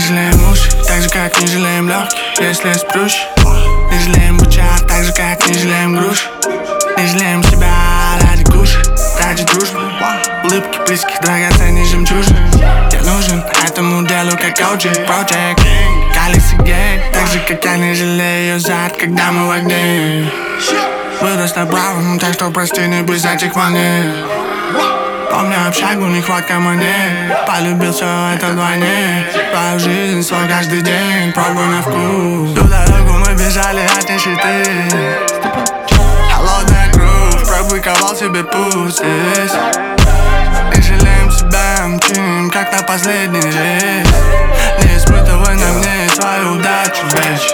жалеем уши, так же как не жалеем легкие, если спрущ. Не жалеем бычат, так же как не жалеем груш. Не жалеем себя ради куши, ради дружбы. Улыбки близких драгоценней жемчужин. Я нужен этому делу как OG Project Galaxy Gang. Так же как я не жалею зад, когда мы в огне. Вырос на правом, так что прости, не без этих манер. Помню общагу, нехватка монет. Полюбил все это вдвойне. Твою жизнь свой каждый день, пробуй на вкус. Всю дорогу мы бежали от нищеты. Холодная кровь, пробыковал себе путь здесь. Не жалеем себя, мчим, как на последний рейс. Не испытывай на мне свою удачу, bitch.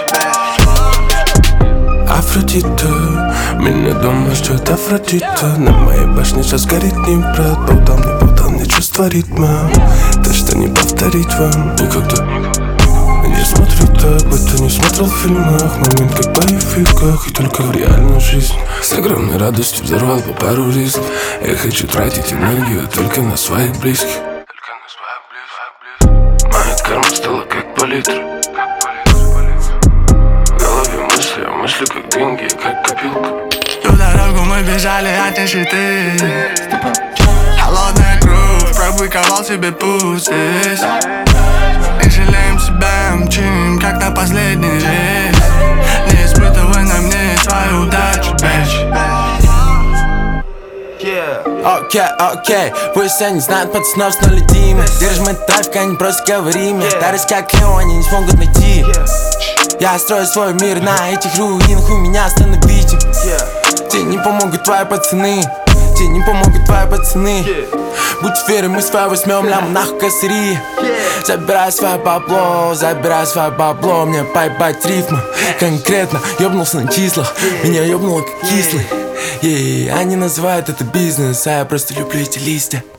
Афродита, меня дома ждет Афродита. На моей башне сейчас горит Днепр. Болтал мне чувство ритма. То, что не повторить вам никогда. Не смотрю так, будто не смотрел в фильмах. Момент как в боевиках, и только в реальной жизни. С огромной радостью взорвал по пару рисков. Я хочу тратить энергию только на своих близких. Моя карма стала как палитра. Мысли как деньги, как копилка. Всю дорогу мы бежали от нищеты. Холодная кровь, пробыковал себе путь здесь. Не жалеем себя, мчим, как на последний рейс. Не испытывай на мне свою удачу, bitch. Окей, пусть они знают пацанов с нуля Димы. Держим этот трафик, они просто говорим. Старость как Лео, они не смогут найти. Я строю свой мир на этих руинах, у меня остановите. Тебе не помогут твои пацаны. Тебе не помогут твои пацаны. Будь уверен, мы свое возьмем, ляма нахуй косари. Забирай свое бабло, мне поебать рифма. Конкретно, ёбнулся на числах, меня ёбнуло как кислый. Они называют это бизнес, а я просто люблю эти листья.